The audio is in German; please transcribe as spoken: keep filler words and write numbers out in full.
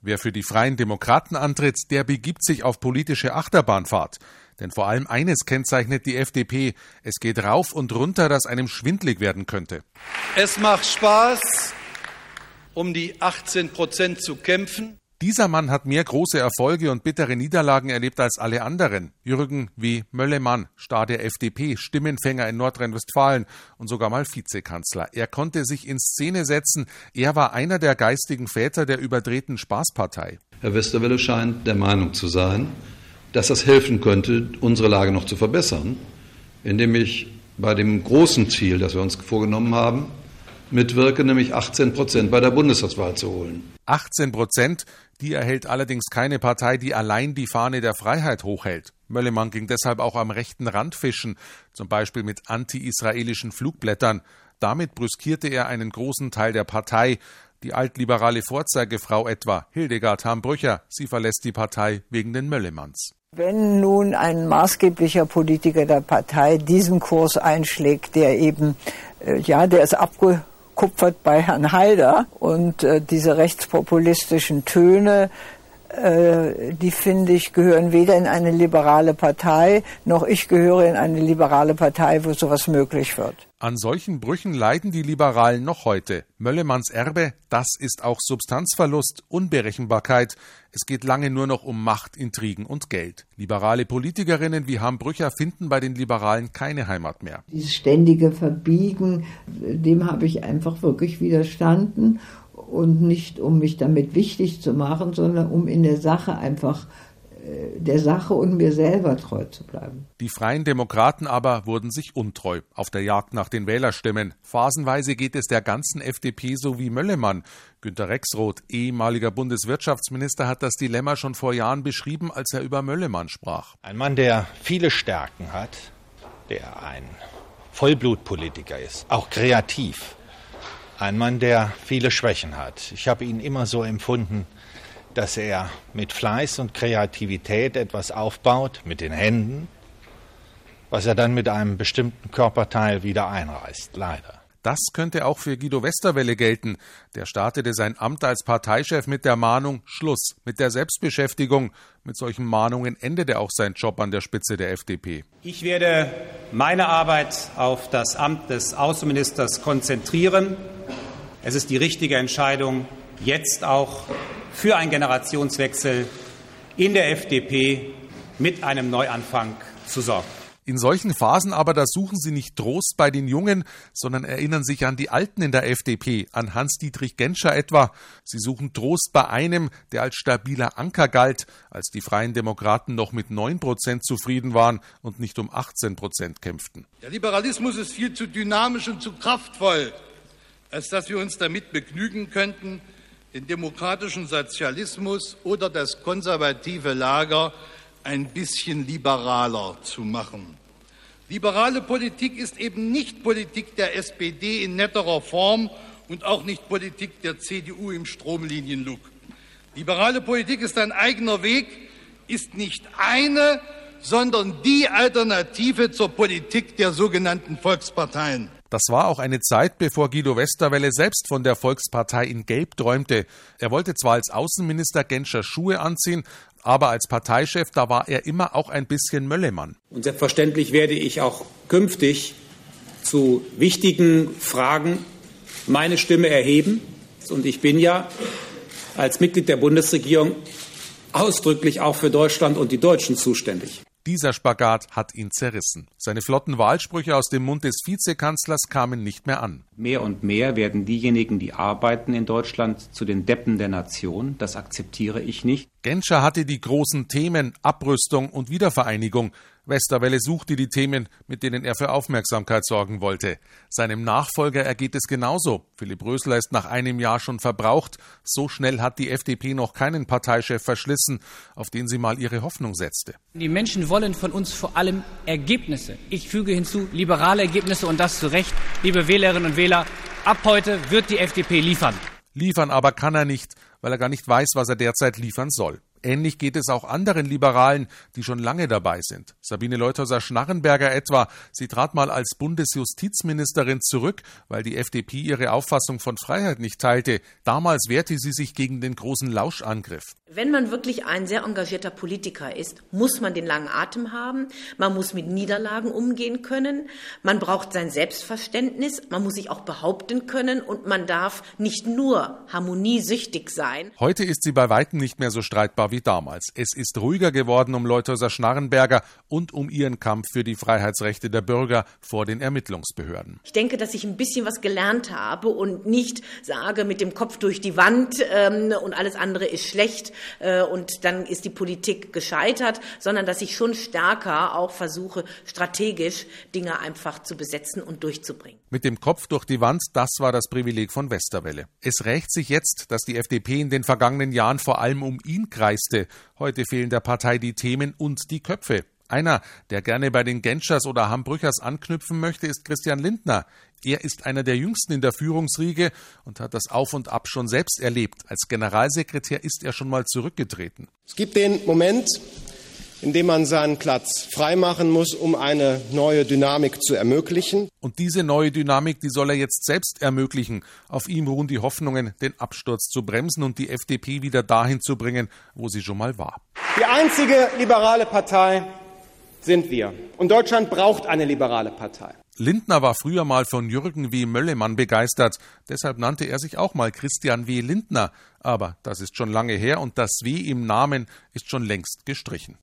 Wer für die Freien Demokraten antritt, der begibt sich auf politische Achterbahnfahrt. Denn vor allem eines kennzeichnet die F D P: Es geht rauf und runter, dass einem schwindlig werden könnte. Es macht Spaß, um die achtzehn Prozent zu kämpfen. Dieser Mann hat mehr große Erfolge und bittere Niederlagen erlebt als alle anderen. Jürgen W. Möllemann, Star der F D P, Stimmenfänger in Nordrhein-Westfalen und sogar mal Vizekanzler. Er konnte sich in Szene setzen. Er war einer der geistigen Väter der überdrehten Spaßpartei. Herr Westerwelle scheint der Meinung zu sein, dass das helfen könnte, unsere Lage noch zu verbessern, indem ich bei dem großen Ziel, das wir uns vorgenommen haben, mitwirke, nämlich achtzehn Prozent bei der Bundestagswahl zu holen. achtzehn Prozent, die erhält allerdings keine Partei, die allein die Fahne der Freiheit hochhält. Möllemann ging deshalb auch am rechten Rand fischen, zum Beispiel mit anti-israelischen Flugblättern. Damit brüskierte er einen großen Teil der Partei. Die altliberale Vorzeigefrau etwa, Hildegard Hambrücher, sie verlässt die Partei wegen den Möllemanns. Wenn nun ein maßgeblicher Politiker der Partei diesen Kurs einschlägt, der eben, äh, ja, der ist abgekupfert bei Herrn Haider und äh, diese rechtspopulistischen Töne, äh, die finde ich, gehören weder in eine liberale Partei, noch ich gehöre in eine liberale Partei, wo sowas möglich wird. An solchen Brüchen leiden die Liberalen noch heute. Möllemanns Erbe, das ist auch Substanzverlust, Unberechenbarkeit. Es geht lange nur noch um Macht, Intrigen und Geld. Liberale Politikerinnen wie Hambrücher finden bei den Liberalen keine Heimat mehr. Dieses ständige Verbiegen, dem habe ich einfach wirklich widerstanden. Und nicht, um mich damit wichtig zu machen, sondern um in der Sache einfach der Sache und mir selber treu zu bleiben. Die Freien Demokraten aber wurden sich untreu auf der Jagd nach den Wählerstimmen. Phasenweise geht es der ganzen F D P so wie Möllemann. Günter Rexroth, ehemaliger Bundeswirtschaftsminister, hat das Dilemma schon vor Jahren beschrieben, als er über Möllemann sprach. Ein Mann, der viele Stärken hat, der ein Vollblutpolitiker ist, auch kreativ. Ein Mann, der viele Schwächen hat. Ich habe ihn immer so empfunden, dass er mit Fleiß und Kreativität etwas aufbaut, mit den Händen, was er dann mit einem bestimmten Körperteil wieder einreißt, leider. Das könnte auch für Guido Westerwelle gelten. Der startete sein Amt als Parteichef mit der Mahnung: Schluss mit der Selbstbeschäftigung. Mit solchen Mahnungen endete auch sein Job an der Spitze der F D P. Ich werde meine Arbeit auf das Amt des Außenministers konzentrieren. Es ist die richtige Entscheidung, jetzt auch für einen Generationswechsel in der F D P mit einem Neuanfang zu sorgen. In solchen Phasen aber, da suchen Sie nicht Trost bei den Jungen, sondern erinnern sich an die Alten in der F D P, an Hans-Dietrich Genscher etwa. Sie suchen Trost bei einem, der als stabiler Anker galt, als die Freien Demokraten noch mit neun Prozent zufrieden waren und nicht um achtzehn Prozent kämpften. Der Liberalismus ist viel zu dynamisch und zu kraftvoll, als dass wir uns damit begnügen könnten, den demokratischen Sozialismus oder das konservative Lager ein bisschen liberaler zu machen. Liberale Politik ist eben nicht Politik der S P D in netterer Form und auch nicht Politik der C D U im Stromlinienlook. Liberale Politik ist ein eigener Weg, ist nicht eine, sondern die Alternative zur Politik der sogenannten Volksparteien. Das war auch eine Zeit, bevor Guido Westerwelle selbst von der Volkspartei in Gelb träumte. Er wollte zwar als Außenminister Genscher Schuhe anziehen, aber als Parteichef, da war er immer auch ein bisschen Möllemann. Und selbstverständlich werde ich auch künftig zu wichtigen Fragen meine Stimme erheben. Und ich bin ja als Mitglied der Bundesregierung ausdrücklich auch für Deutschland und die Deutschen zuständig. Dieser Spagat hat ihn zerrissen. Seine flotten Wahlsprüche aus dem Mund des Vizekanzlers kamen nicht mehr an. Mehr und mehr werden diejenigen, die arbeiten in Deutschland, zu den Deppen der Nation. Das akzeptiere ich nicht. Genscher hatte die großen Themen Abrüstung und Wiedervereinigung. Westerwelle suchte die Themen, mit denen er für Aufmerksamkeit sorgen wollte. Seinem Nachfolger ergeht es genauso. Philipp Rösler ist nach einem Jahr schon verbraucht. So schnell hat die F D P noch keinen Parteichef verschlissen, auf den sie mal ihre Hoffnung setzte. Die Menschen wollen von uns vor allem Ergebnisse. Ich füge hinzu, liberale Ergebnisse, und das zu Recht. Liebe Wählerinnen und Wähler, ab heute wird die F D P liefern. Liefern aber kann er nicht, weil er gar nicht weiß, was er derzeit liefern soll. Ähnlich geht es auch anderen Liberalen, die schon lange dabei sind. Sabine Leutheusser-Schnarrenberger etwa. Sie trat mal als Bundesjustizministerin zurück, weil die F D P ihre Auffassung von Freiheit nicht teilte. Damals wehrte sie sich gegen den großen Lauschangriff. Wenn man wirklich ein sehr engagierter Politiker ist, muss man den langen Atem haben, man muss mit Niederlagen umgehen können, man braucht sein Selbstverständnis, man muss sich auch behaupten können und man darf nicht nur harmoniesüchtig sein. Heute ist sie bei weitem nicht mehr so streitbar wie damals. Es ist ruhiger geworden um Leutheusser-Schnarrenberger und um ihren Kampf für die Freiheitsrechte der Bürger vor den Ermittlungsbehörden. Ich denke, dass ich ein bisschen was gelernt habe und nicht sage mit dem Kopf durch die Wand ähm, und alles andere ist schlecht äh, und dann ist die Politik gescheitert, sondern dass ich schon stärker auch versuche, strategisch Dinge einfach zu besetzen und durchzubringen. Mit dem Kopf durch die Wand, das war das Privileg von Westerwelle. Es rächt sich jetzt, dass die F D P in den vergangenen Jahren vor allem um ihn kreiste. Heute fehlen der Partei die Themen und die Köpfe. Einer, der gerne bei den Genschers oder Hambrüchers anknüpfen möchte, ist Christian Lindner. Er ist einer der Jüngsten in der Führungsriege und hat das Auf und Ab schon selbst erlebt. Als Generalsekretär ist er schon mal zurückgetreten. Es gibt den Moment, in dem man seinen Platz freimachen muss, um eine neue Dynamik zu ermöglichen. Und diese neue Dynamik, die soll er jetzt selbst ermöglichen. Auf ihm ruhen die Hoffnungen, den Absturz zu bremsen und die F D P wieder dahin zu bringen, wo sie schon mal war. Die einzige liberale Partei sind wir. Und Deutschland braucht eine liberale Partei. Lindner war früher mal von Jürgen W. Möllemann begeistert. Deshalb nannte er sich auch mal Christian W. Lindner. Aber das ist schon lange her und das W. im Namen ist schon längst gestrichen.